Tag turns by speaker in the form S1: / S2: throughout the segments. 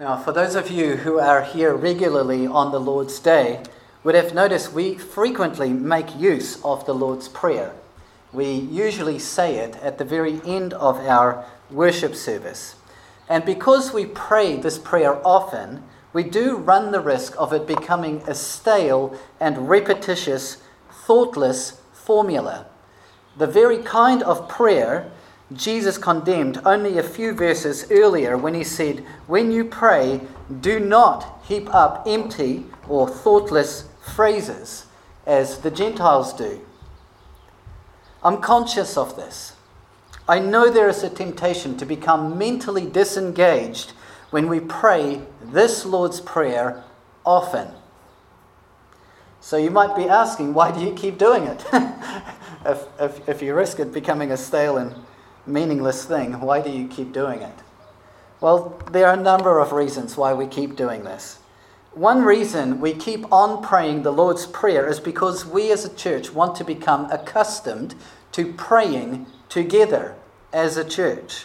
S1: Now, for those of you who are here regularly on the Lord's Day, would have noticed we frequently make use of the Lord's Prayer. We usually say it at the very end of our worship service. And because we pray this prayer often, we do run the risk of it becoming a stale and repetitious, thoughtless formula. The very kind of prayer Jesus condemned only a few verses earlier when he said, "When you pray, do not heap up empty or thoughtless phrases as the Gentiles do." I'm conscious of this. I know there is a temptation to become mentally disengaged when we pray this Lord's Prayer often. So you might be asking, why do you keep doing it? if you risk it becoming a stale and meaningless thing, why do you keep doing it? Well, there are a number of reasons why we keep doing this. One reason we keep on praying the Lord's Prayer is because we as a church want to become accustomed to praying together as a church.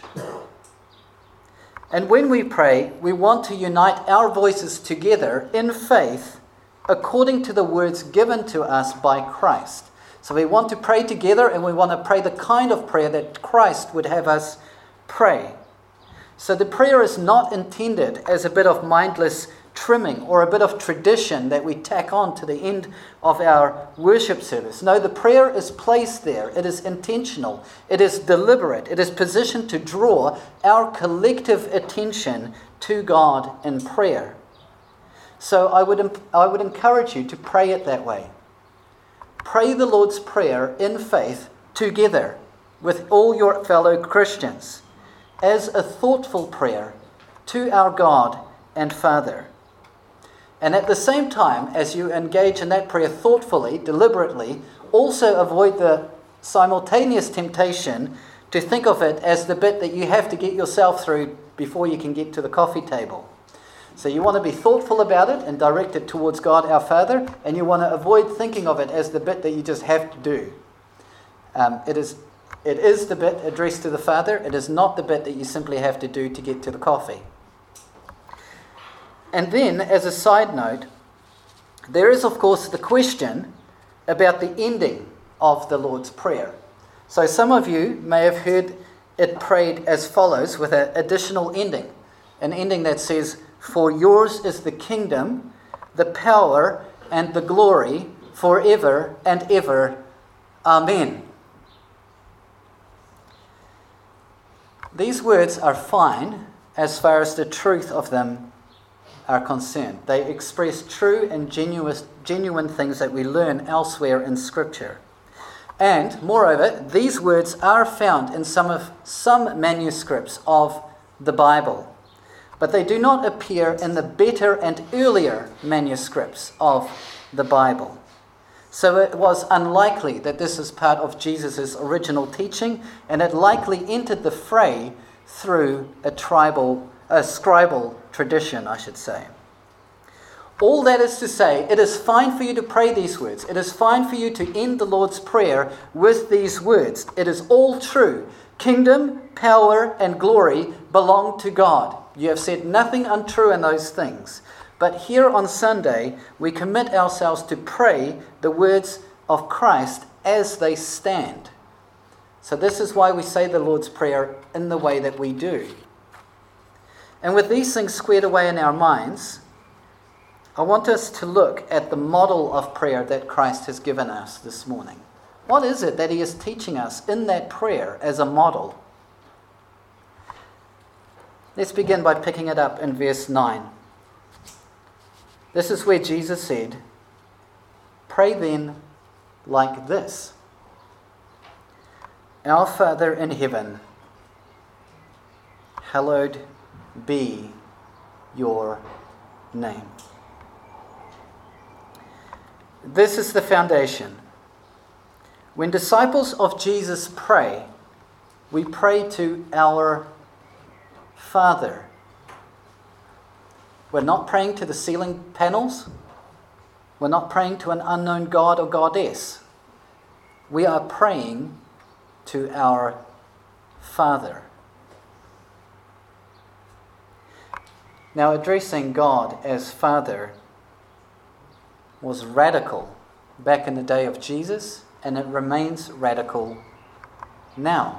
S1: And when we pray, we want to unite our voices together in faith according to the words given to us by Christ. So we want to pray together, and we want to pray the kind of prayer that Christ would have us pray. So the prayer is not intended as a bit of mindless trimming or a bit of tradition that we tack on to the end of our worship service. No, the prayer is placed there. It is intentional. It is deliberate. It is positioned to draw our collective attention to God in prayer. So I would encourage you to pray it that way. Pray the Lord's Prayer in faith together with all your fellow Christians as a thoughtful prayer to our God and Father. And at the same time, as you engage in that prayer thoughtfully, deliberately, also avoid the simultaneous temptation to think of it as the bit that you have to get yourself through before you can get to the coffee table. So you want to be thoughtful about it and direct it towards God our Father, and you want to avoid thinking of it as the bit that you just have to do. It is the bit addressed to the Father. It is not the bit that you simply have to do to get to the coffee. And then, as a side note, there is, of course, the question about the ending of the Lord's Prayer. So some of you may have heard it prayed as follows with an additional ending. An ending that says, "For yours is the kingdom, the power, and the glory forever and ever. Amen." These words are fine as far as the truth of them are concerned. They express true and genuine things that we learn elsewhere in Scripture. And, moreover, these words are found in some manuscripts of the Bible. But they do not appear in the better and earlier manuscripts of the Bible. So it was unlikely that this is part of Jesus' original teaching, and it likely entered the fray through a scribal tradition, I should say. All that is to say, it is fine for you to pray these words. It is fine for you to end the Lord's Prayer with these words. It is all true. Kingdom, power, and glory belong to God. You have said nothing untrue in those things. But here on Sunday, we commit ourselves to pray the words of Christ as they stand. So this is why we say the Lord's Prayer in the way that we do. And with these things squared away in our minds, I want us to look at the model of prayer that Christ has given us this morning. What is it that he is teaching us in that prayer as a model? Let's begin by picking it up in verse 9. This is where Jesus said, "Pray then like this. Our Father in heaven, hallowed be your name." This is the foundation. When disciples of Jesus pray, we pray to our Father. We're not praying to the ceiling panels. We're not praying to an unknown god or goddess. We are praying to our Father. Now, addressing God as Father was radical back in the day of Jesus, and it remains radical now.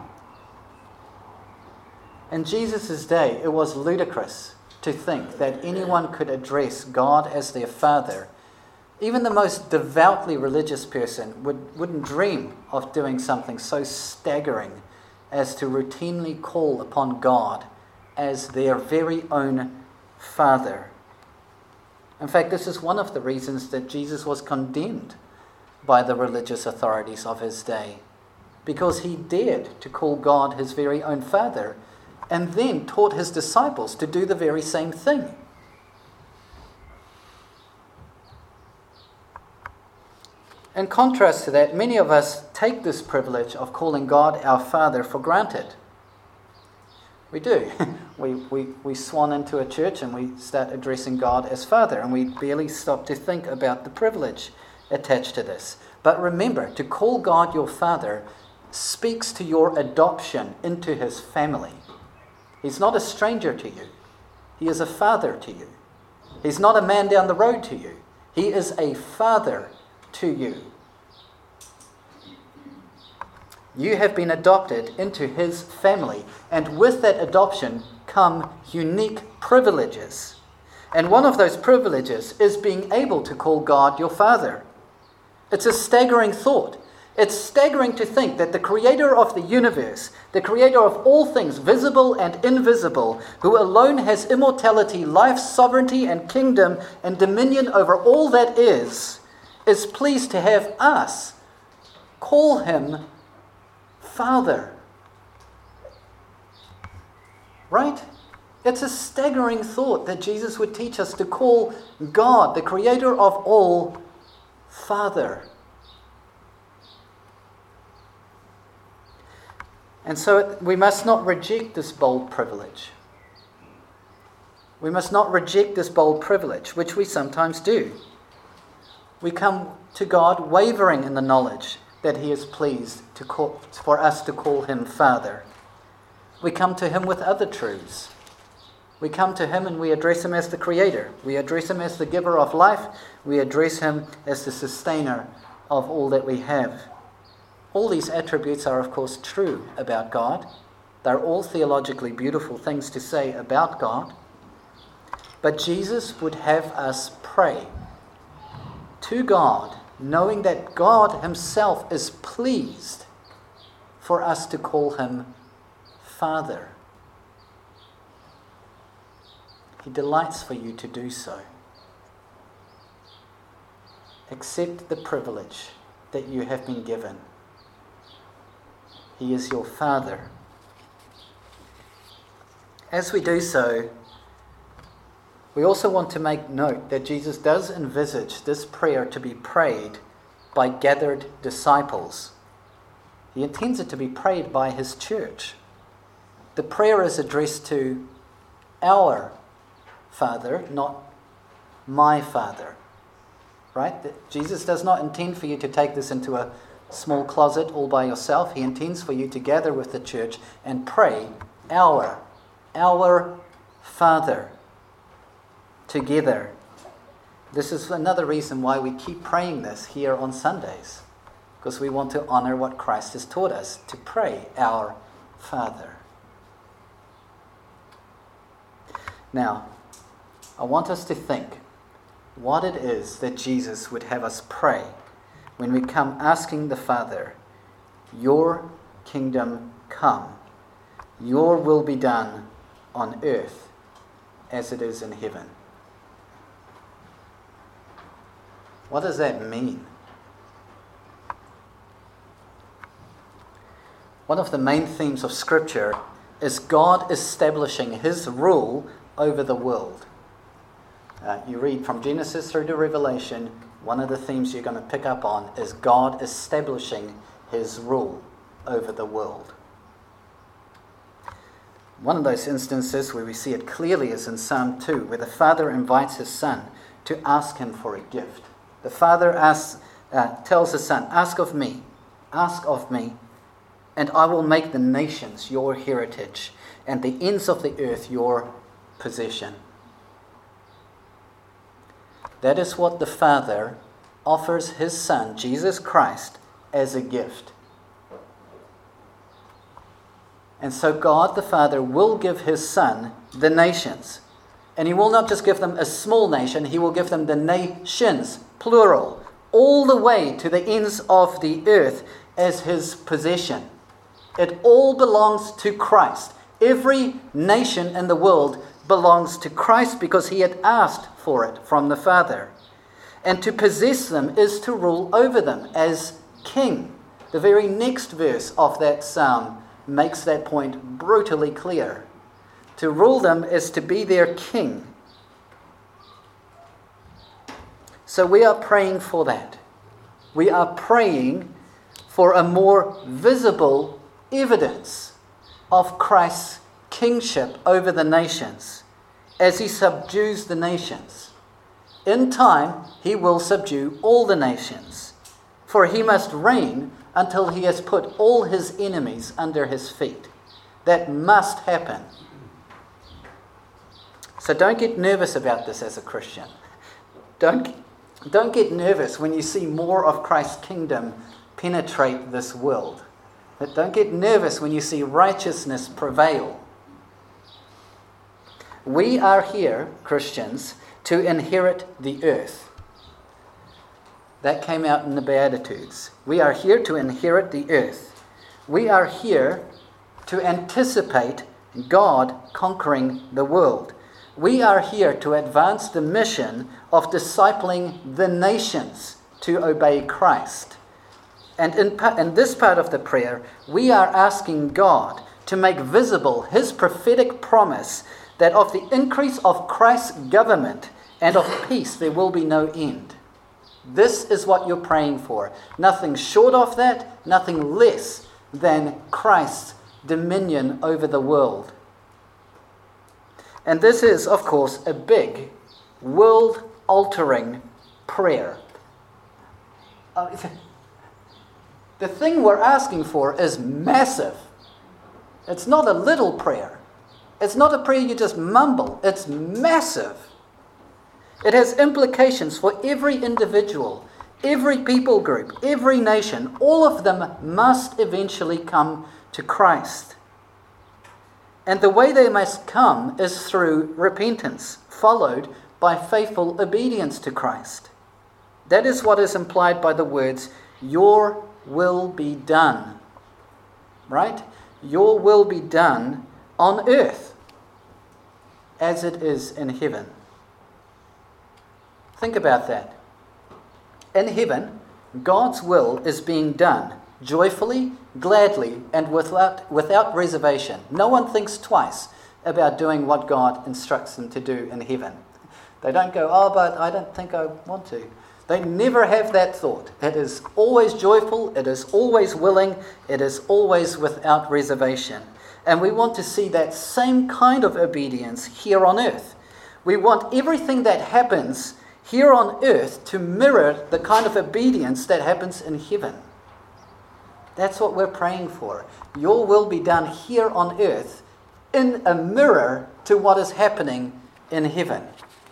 S1: In Jesus' day, it was ludicrous to think that anyone could address God as their Father. Even the most devoutly religious person wouldn't dream of doing something so staggering as to routinely call upon God as their very own Father. In fact, this is one of the reasons that Jesus was condemned by the religious authorities of his day, because he dared to call God his very own Father, and then taught his disciples to do the very same thing. In contrast to that, many of us take this privilege of calling God our Father for granted. We do. We swan into a church and we start addressing God as Father, and we barely stop to think about the privilege attached to this. But remember, to call God your Father speaks to your adoption into his family. He's not a stranger to you. He is a father to you. He's not a man down the road to you. He is a father to you. You have been adopted into his family, and with that adoption come unique privileges. And one of those privileges is being able to call God your Father. It's a staggering thought. It's staggering to think that the creator of the universe, the creator of all things visible and invisible, who alone has immortality, life, sovereignty, and kingdom and dominion over all that is pleased to have us call him Father. Right? It's a staggering thought that Jesus would teach us to call God, the creator of all, Father. And so we must not reject this bold privilege. We must not reject this bold privilege, which we sometimes do. We come to God wavering in the knowledge that he is pleased for us to call him Father. We come to him with other truths. We come to him and we address him as the Creator. We address him as the giver of life. We address him as the sustainer of all that we have. All these attributes are, of course, true about God. They're all theologically beautiful things to say about God. But Jesus would have us pray to God, knowing that God himself is pleased for us to call him Father. He delights for you to do so. Accept the privilege that you have been given. He is your Father. As we do so, we also want to make note that Jesus does envisage this prayer to be prayed by gathered disciples. He intends it to be prayed by his church. The prayer is addressed to our Father, not my Father. Right? Jesus does not intend for you to take this into a small closet all by yourself. He intends for you to gather with the church and pray our Father together. This is another reason why we keep praying this here on Sundays, because we want to honor what Christ has taught us, to pray our Father. Now, I want us to think what it is that Jesus would have us pray when we come asking the Father, your kingdom come, your will be done on earth as it is in heaven. What does that mean? One of the main themes of Scripture is God establishing his rule over the world. You read from Genesis through to Revelation, one of the themes you're going to pick up on is God establishing his rule over the world. One of those instances where we see it clearly is in Psalm 2, where the Father invites his Son to ask him for a gift. The Father tells his Son, ask of me, and I will make the nations your heritage, and the ends of the earth your possession. That is what the Father offers his Son, Jesus Christ, as a gift. And so God the Father will give his Son the nations. And he will not just give them a small nation, he will give them the nations, plural, all the way to the ends of the earth as his possession. It all belongs to Christ. Every nation in the world belongs to Christ because he had asked for it from the Father. And to possess them is to rule over them as king. The very next verse of that psalm makes that point brutally clear. To rule them is to be their king. So we are praying for that. We are praying for a more visible evidence of Christ's kingship over the nations as he subdues the nations. In time, he will subdue all the nations, for he must reign until he has put all his enemies under his feet. That must happen. So don't get nervous about this as a Christian. Don't get nervous when you see more of Christ's kingdom penetrate this world. But don't get nervous when you see righteousness prevail. We are here, Christians, to inherit the earth. That came out in the Beatitudes. We are here to inherit the earth. We are here to anticipate God conquering the world. We are here to advance the mission of discipling the nations to obey Christ. And in this part of the prayer, we are asking God to make visible his prophetic promise that of the increase of Christ's government and of peace there will be no end. This is what you're praying for. Nothing short of that, nothing less than Christ's dominion over the world. And this is, of course, a big, world-altering prayer. The thing we're asking for is massive. It's not a little prayer. It's not a prayer you just mumble. It's massive. It has implications for every individual, every people group, every nation. All of them must eventually come to Christ. And the way they must come is through repentance, followed by faithful obedience to Christ. That is what is implied by the words, "Your will be done." Right? Your will be done on earth as it is in heaven. Think about that. In heaven, God's will is being done joyfully, gladly, and without reservation. No one thinks twice about doing what God instructs them to do in heaven. They don't go, "Oh, but I don't think I want to." They never have that thought. It is always joyful, it is always willing, it is always without reservation. And we want to see that same kind of obedience here on earth. We want everything that happens here on earth to mirror the kind of obedience that happens in heaven. That's what we're praying for. Your will be done here on earth in a mirror to what is happening in heaven.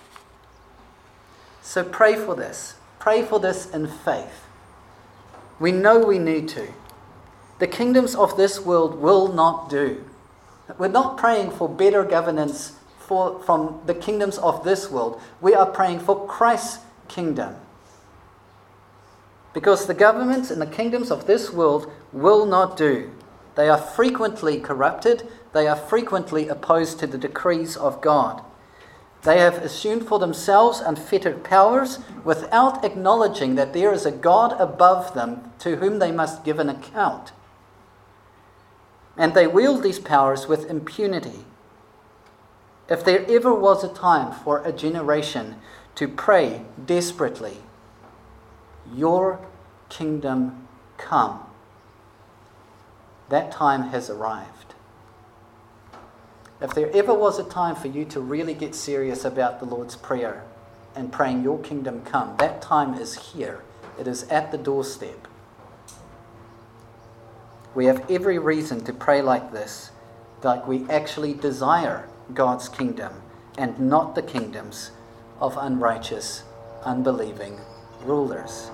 S1: So pray for this. Pray for this in faith. We know we need to. The kingdoms of this world will not do. We're not praying for better governance from the kingdoms of this world. We are praying for Christ's kingdom. Because the governments and the kingdoms of this world will not do. They are frequently corrupted. They are frequently opposed to the decrees of God. They have assumed for themselves unfettered powers without acknowledging that there is a God above them to whom they must give an account. And they wield these powers with impunity. If there ever was a time for a generation to pray desperately, "Your kingdom come," that time has arrived. If there ever was a time for you to really get serious about the Lord's Prayer and praying "Your kingdom come," that time is here. It is at the doorstep. We have every reason to pray like this, like we actually desire God's kingdom and not the kingdoms of unrighteous unbelieving rulers.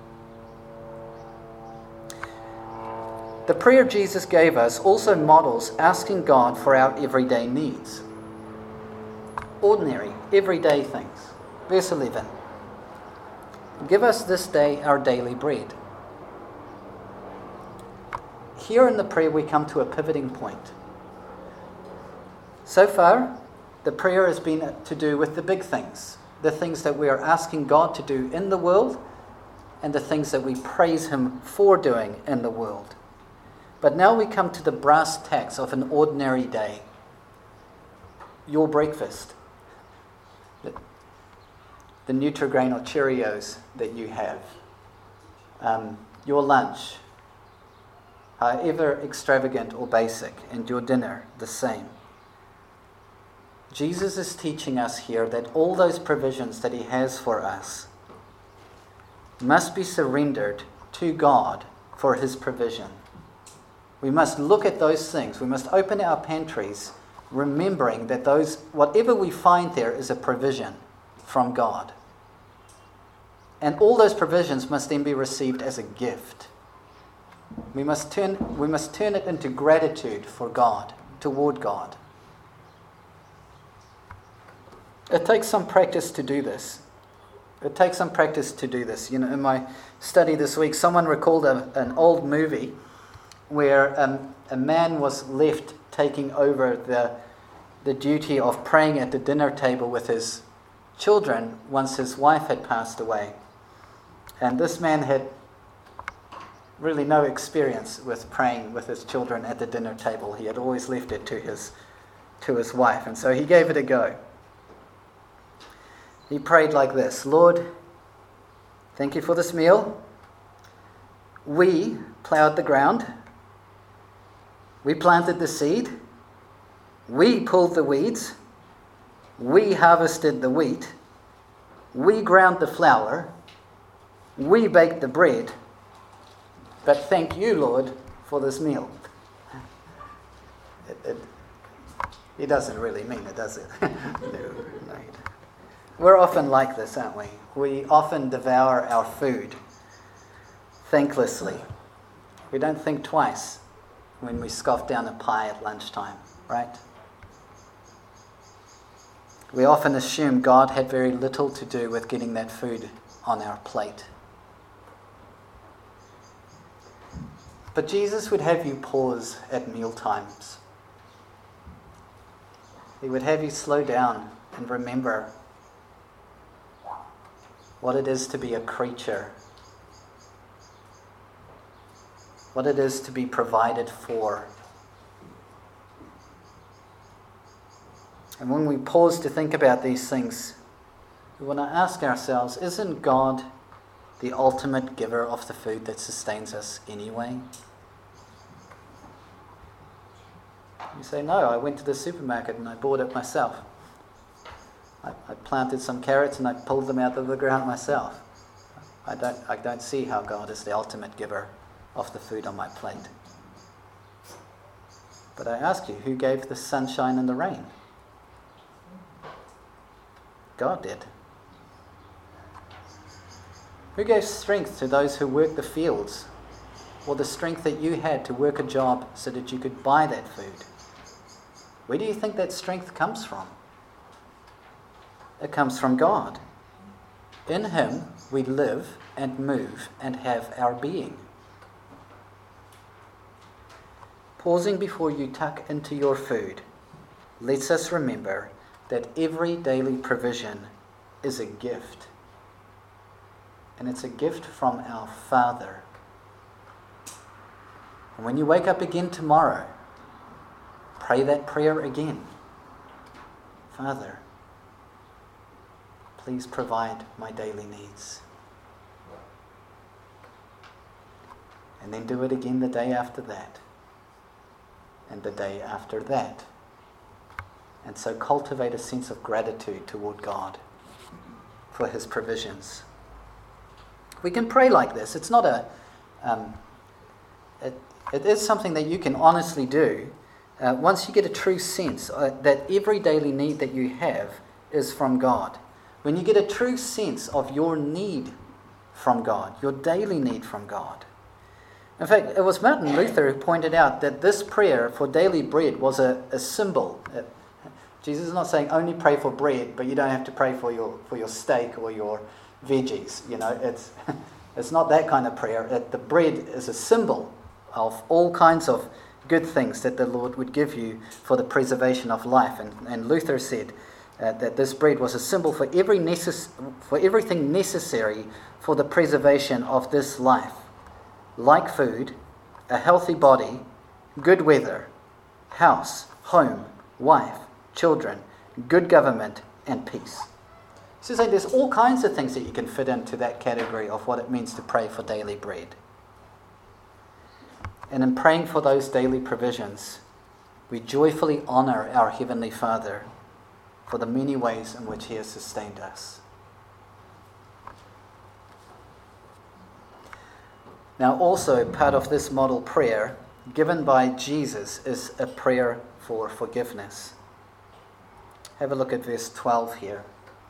S1: The prayer Jesus gave us also models asking God for our everyday needs. Ordinary, everyday things. Verse 11. Give us this day our daily bread. Here in the prayer we come to a pivoting point. So far, the prayer has been to do with the big things, the things that we are asking God to do in the world, and the things that we praise Him for doing in the world. But now we come to the brass tacks of an ordinary day. Your breakfast, the Nutri-Grain or Cheerios that you have, your lunch, however extravagant or basic, and your dinner the same. Jesus is teaching us here that all those provisions that He has for us must be surrendered to God for His provision. We must look at those things. We must open our pantries, remembering that whatever we find there is a provision from God. And all those provisions must then be received as a gift. We must turn it into gratitude for God, toward God. It takes some practice to do this. You know, in my study this week, someone recalled an old movie where a man was left taking over the duty of praying at the dinner table with his children once his wife had passed away. And this man had really no experience with praying with his children at the dinner table. He had always left it to his wife, and so he gave it a go. He prayed like this: Lord, thank you for this meal. We plowed the ground. We planted the seed. We pulled the weeds. We harvested the wheat. We ground the flour. We baked the bread. But thank you, Lord, for this meal. He doesn't really mean it, does it? No. We're often like this, aren't we? We often devour our food thanklessly. We don't think twice when we scoff down a pie at lunchtime, right? We often assume God had very little to do with getting that food on our plate. But Jesus would have you pause at meal times. He would have you slow down and remember what it is to be a creature, what it is to be provided for. And when we pause to think about these things, we want to ask ourselves, isn't God the ultimate giver of the food that sustains us anyway? You say, no, I went to the supermarket and I bought it myself. I planted some carrots and I pulled them out of the ground myself. I don't see how God is the ultimate giver of the food on my plate. But I ask you, who gave the sunshine and the rain? God did. Who gave strength to those who work the fields, or the strength that you had to work a job so that you could buy that food? Where do you think that strength comes from? It comes from God. In Him we live and move and have our being. Pausing before you tuck into your food lets us remember that every daily provision is a gift. And it's a gift from our Father. And when you wake up again tomorrow, pray that prayer again. Father, please provide my daily needs. And then do it again the day after that. And the day after that. And so cultivate a sense of gratitude toward God for His provisions. We can pray like this. It's not it is something that you can honestly do once you get a true sense that every daily need that you have is from God. when you get a true sense of your need from God, your daily need from God. In fact, it was Martin Luther who pointed out that this prayer for daily bread was a symbol. Jesus is not saying only pray for bread, but you don't have to pray for your steak or your veggies. It's not that kind of prayer. The bread is a symbol of all kinds of good things that the Lord would give you for the preservation of life. And Luther said that this bread was a symbol for everything necessary for the preservation of this life, like food, a healthy body, good weather, house, home, wife, children, good government, and peace. So there's all kinds of things that you can fit into that category of what it means to pray for daily bread. And in praying for those daily provisions, we joyfully honor our Heavenly Father for the many ways in which He has sustained us. Now, also part of this model prayer given by Jesus is a prayer for forgiveness. Have a look at verse 12 here.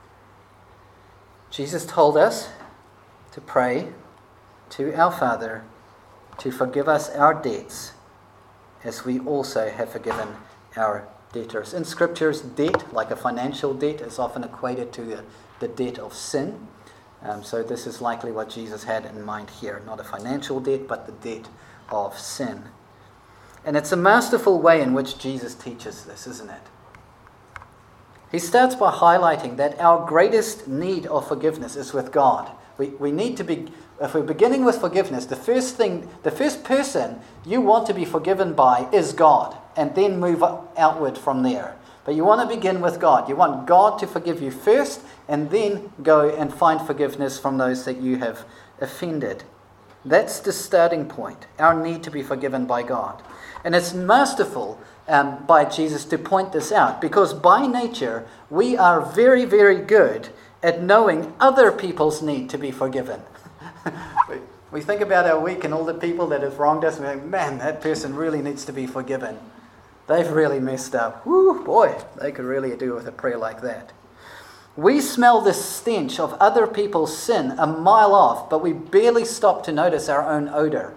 S1: Jesus told us to pray to our Father to forgive us our debts as we also have forgiven our debtors. In Scriptures, debt, like a financial debt, is often equated to the debt of sin. So this is likely what Jesus had in mind here. Not a financial debt, but the debt of sin. And it's a masterful way in which Jesus teaches this, isn't it? He starts by highlighting that our greatest need of forgiveness is with God. We need to be, if we're beginning with forgiveness, the first person you want to be forgiven by is God, and then move outward from there. But you want to begin with God. You want God to forgive you first, and then go and find forgiveness from those that you have offended. That's the starting point, our need to be forgiven by God. And it's masterful by Jesus to point this out, because by nature we are very, very good at knowing other people's need to be forgiven. We think about our week and all the people that have wronged us, and we think, man, that person really needs to be forgiven. They've really messed up. Woo, boy, they could really do with a prayer like that. We smell the stench of other people's sin a mile off, but we barely stop to notice our own odor.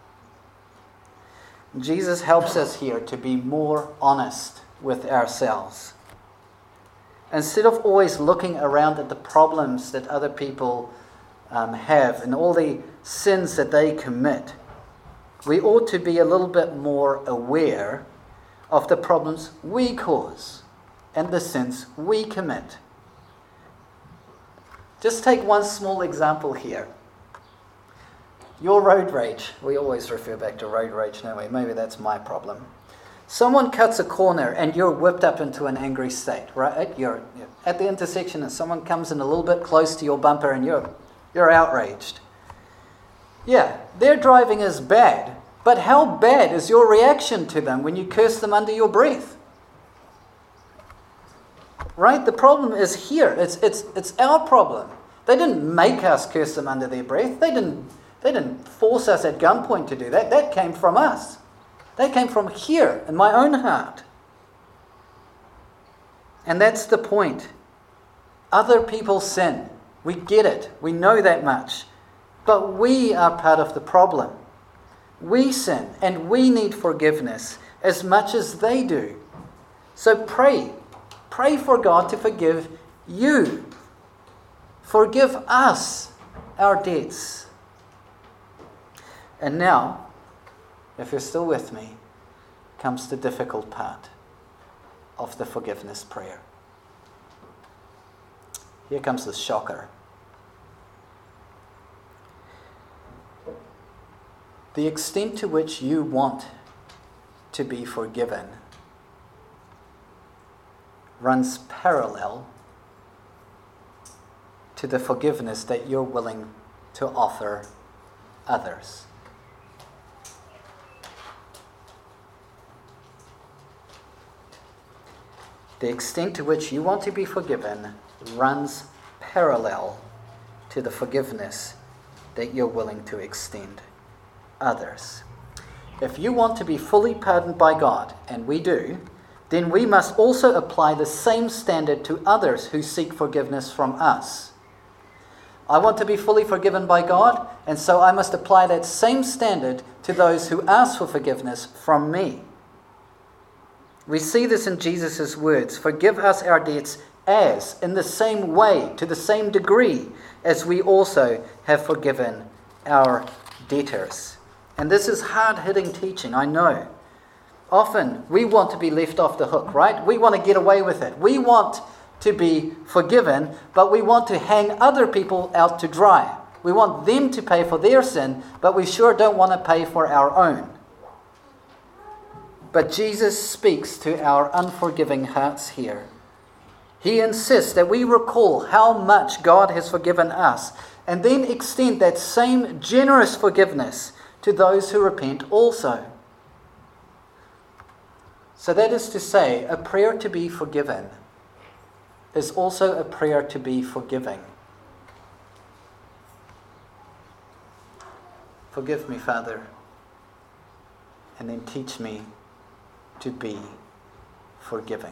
S1: Jesus helps us here to be more honest with ourselves. Instead of always looking around at the problems that other people have and all the sins that they commit, we ought to be a little bit more aware of the problems we cause and the sins we commit. Just take one small example here. Your road rage. We always refer back to road rage, don't we? Maybe that's my problem. Someone cuts a corner and you're whipped up into an angry state, right? You're at the intersection and someone comes in a little bit close to your bumper and you're outraged. Yeah, their driving is bad, but how bad is your reaction to them when you curse them under your breath? Right? The problem is here. It's our problem. They didn't make us curse them under their breath. They didn't force us at gunpoint to do that. That came from us. That came from here in my own heart. And that's the point. Other people sin. We get it. We know that much. But we are part of the problem. We sin and we need forgiveness as much as they do. So pray. Pray for God to forgive you. Forgive us our debts. And now, if you're still with me, comes the difficult part of the forgiveness prayer. Here comes the shocker. The extent to which you want to be forgiven runs parallel to the forgiveness that you're willing to offer others. The extent to which you want to be forgiven runs parallel to the forgiveness that you're willing to extend others. If you want to be fully pardoned by God, and we do, then we must also apply the same standard to others who seek forgiveness from us. I want to be fully forgiven by God, and so I must apply that same standard to those who ask for forgiveness from me. We see this in Jesus' words, "Forgive us our debts as, in the same way, to the same degree, as we also have forgiven our debtors." And this is hard-hitting teaching, I know. Often we want to be left off the hook, right? We want to get away with it. We want to be forgiven, but we want to hang other people out to dry. We want them to pay for their sin, but we sure don't want to pay for our own. But Jesus speaks to our unforgiving hearts here. He insists that we recall how much God has forgiven us, and then extend that same generous forgiveness to those who repent also. So that is to say, a prayer to be forgiven is also a prayer to be forgiving. Forgive me, Father, and then teach me to be forgiving.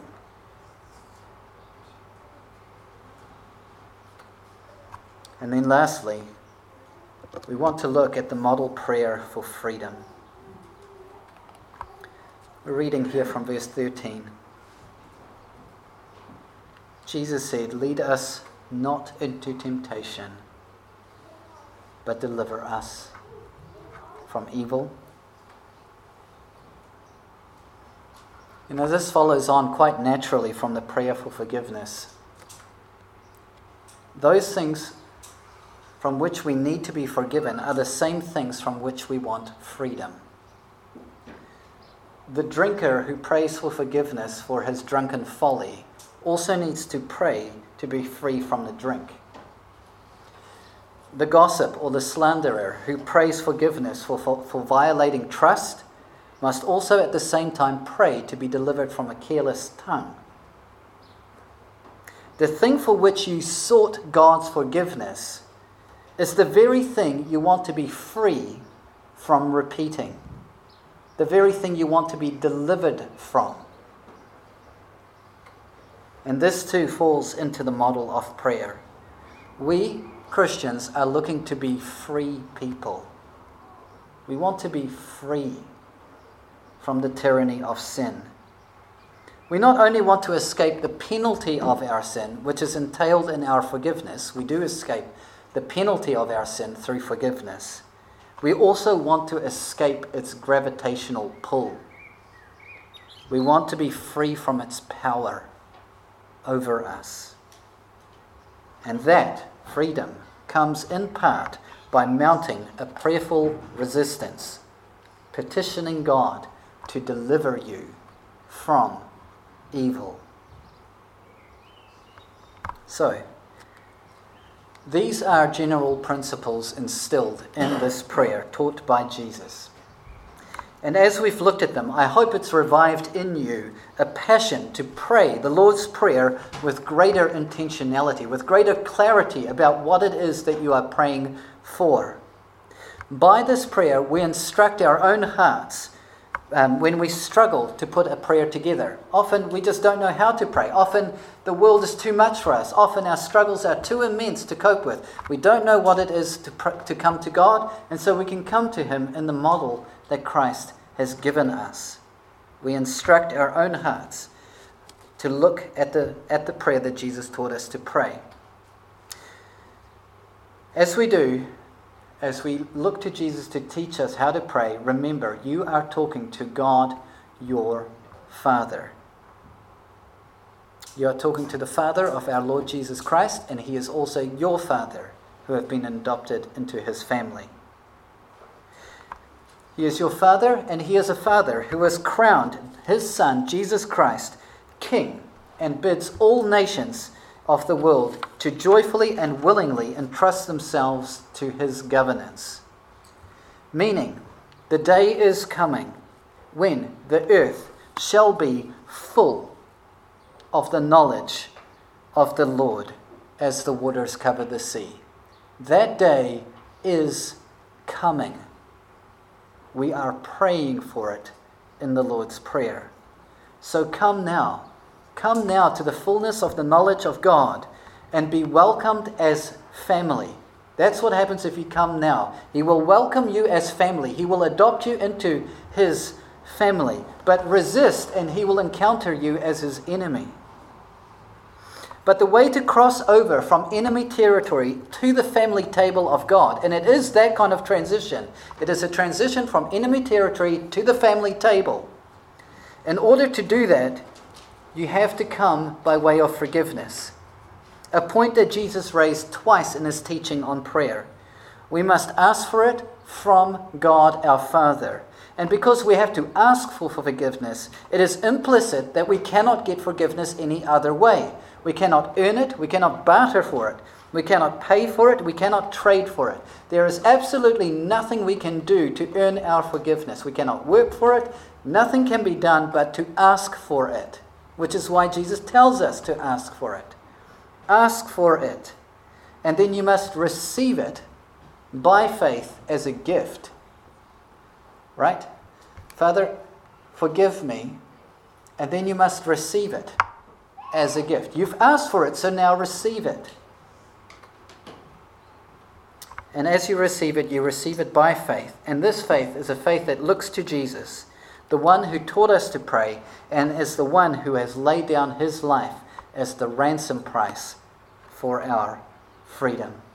S1: And then lastly, we want to look at the model prayer for freedom. We're reading here from verse 13. Jesus said, "Lead us not into temptation, but deliver us from evil." This follows on quite naturally from the prayer for forgiveness. Those things from which we need to be forgiven are the same things from which we want freedom. The drinker who prays for forgiveness for his drunken folly also needs to pray to be free from the drink. The gossip or the slanderer who prays forgiveness for violating trust must also at the same time pray to be delivered from a careless tongue. The thing for which you sought God's forgiveness is the very thing you want to be free from repeating. The very thing you want to be delivered from. And this too falls into the model of prayer. We Christians are looking to be free people. We want to be free from the tyranny of sin. We not only want to escape the penalty of our sin, which is entailed in our forgiveness, we do escape the penalty of our sin through forgiveness. We also want to escape its gravitational pull. We want to be free from its power over us. And that freedom comes in part by mounting a prayerful resistance, petitioning God to deliver you from evil. So, these are general principles instilled in this prayer taught by Jesus. And as we've looked at them, I hope it's revived in you a passion to pray the Lord's Prayer with greater intentionality, with greater clarity about what it is that you are praying for. By this prayer, we instruct our own hearts when we struggle to put a prayer together. Often we just don't know how to pray. Often the world is too much for us. Often our struggles are too immense to cope with. We don't know what it is to come to God, and so we can come to Him in the model that Christ has given us. We instruct our own hearts to look at the prayer that Jesus taught us to pray. As we do, as we look to Jesus to teach us how to pray, remember, you are talking to God, your Father. You are talking to the Father of our Lord Jesus Christ, and He is also your Father, who have been adopted into His family. He is your Father, and He is a Father who has crowned His Son, Jesus Christ, King, and bids all nations of the world to joyfully and willingly entrust themselves to His governance. Meaning, the day is coming when the earth shall be full of the knowledge of the Lord as the waters cover the sea. That day is coming. We are praying for it in the Lord's Prayer. So come now. Come now to the fullness of the knowledge of God and be welcomed as family. That's what happens if you come now. He will welcome you as family. He will adopt you into His family. But resist and He will encounter you as His enemy. But the way to cross over from enemy territory to the family table of God, and it is that kind of transition. It is a transition from enemy territory to the family table. In order to do that, you have to come by way of forgiveness. A point that Jesus raised twice in His teaching on prayer. We must ask for it from God our Father. And because we have to ask for forgiveness, it is implicit that we cannot get forgiveness any other way. We cannot earn it, we cannot barter for it, we cannot pay for it, we cannot trade for it. There is absolutely nothing we can do to earn our forgiveness. We cannot work for it, nothing can be done but to ask for it, which is why Jesus tells us to ask for it. Ask for it, and then you must receive it by faith as a gift. Right? Father, forgive me, and then you must receive it as a gift. You've asked for it, so now receive it. And as you receive it by faith. And this faith is a faith that looks to Jesus, the one who taught us to pray, and is the one who has laid down His life as the ransom price for our freedom.